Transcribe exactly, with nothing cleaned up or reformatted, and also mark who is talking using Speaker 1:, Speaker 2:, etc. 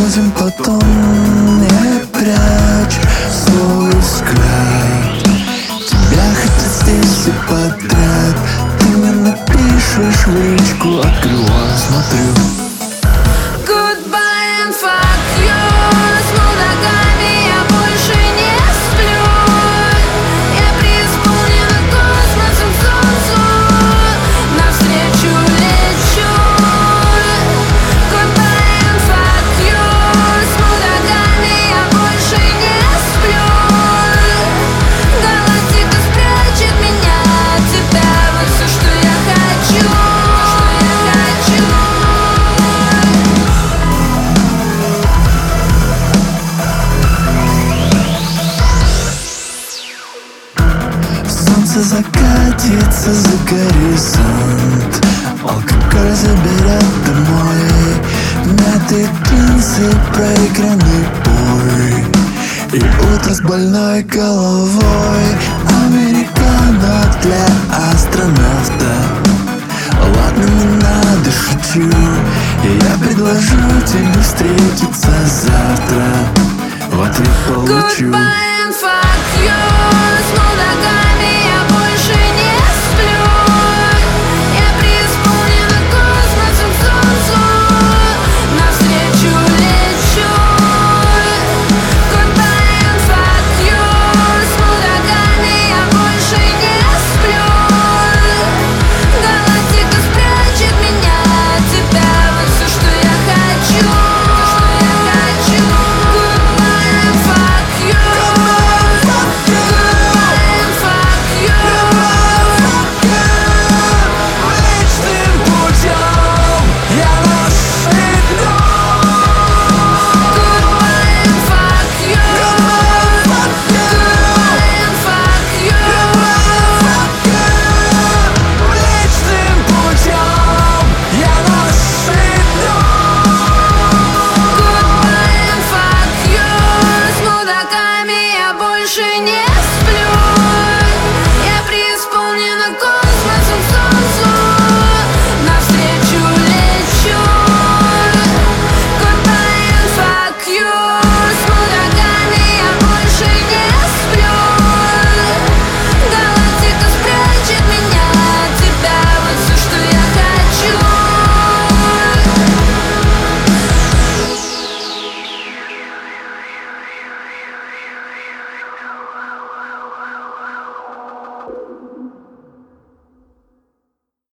Speaker 1: разморозим потом. Не прячь свой взгляд, тебя хотят здесь и подряд. Ты мне напишешь в личку, открываю, смотрю.
Speaker 2: Goodbye and fuck you. С мудаками я больше не сплю. Я преисполнена космосом, солнцу навстречу лечу. Goodbye and fuck you. С мудаками я больше не сплю. Галактика спрячет меня от тебя. Вот все, что я хочу, что я хочу.
Speaker 1: Солнце закатится за горизонт, алкоголь заберет домой. Мятые джинсы, проигранный бой и утро с больной головой. Американо для астронавта. Ладно, не надо, шучу. Я предложу тебе встретиться завтра. В ответ получу.
Speaker 2: Goodbye and fuck you.